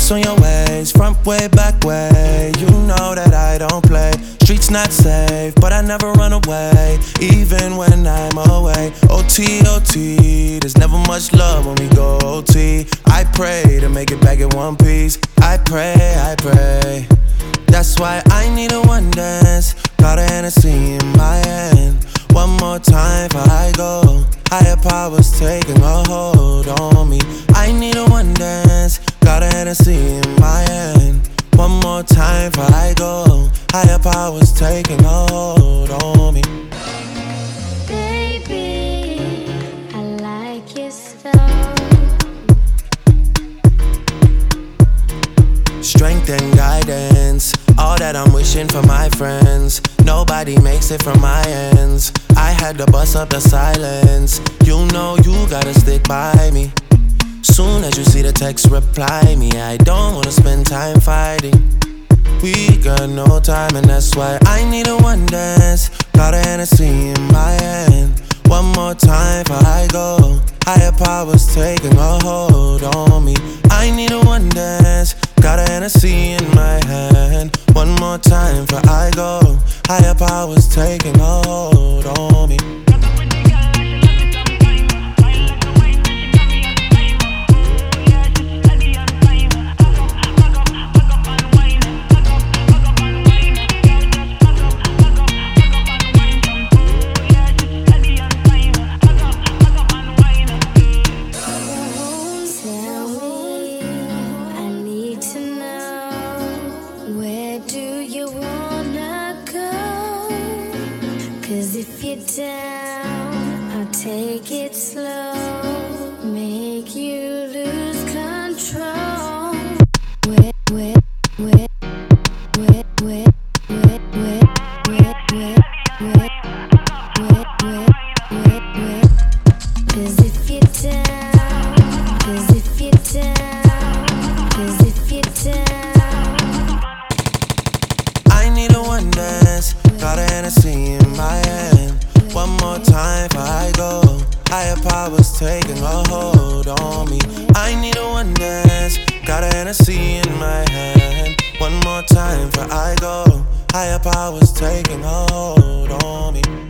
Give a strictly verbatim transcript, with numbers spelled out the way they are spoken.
Ice on your ways, front way, back way. You know that I don't play. Streets not safe, but I never run away, even when I'm away. O T, O T, there's never much love when we go O T. I pray to make it back in one piece. I pray, I pray. That's why I need a one dance. Got a Hennessy in my hand. One more time before I go. Higher powers taking a hold on me. I need a one dance. Got a Hennessy in my hand. One more time before I go. Higher powers taking a hold on me. Baby, I like your so. Strength and guidance, all that I'm wishing for my friends. Nobody makes it from my ends. I had to bust up the silence. You know you gotta stick by me. Soon as you see the text, reply me. I don't wanna spend time fighting. We got no time and that's why I need a one dance. Got a Hennessy in my hand. One more time before I go. Higher powers taking a hold on me. I need a one dance. Got a Hennessy in my hand. One more time before I go. Higher powers taking a hold on me. Cause if you're down, I'll take it slow. Make you lose control. Wet, wet, wet, wet, wet, wet, wet, wet, wet, wet, wet, wet, wet, wet. Cause if you're down, cause if you're down, cause if you're down. I need a one dance. Got a Hennessy in my hand. One more time before I go. Higher powers taking a hold on me. I need a one dance. Got a Hennessy in my hand. One more time before I go. Higher powers taking a hold on me.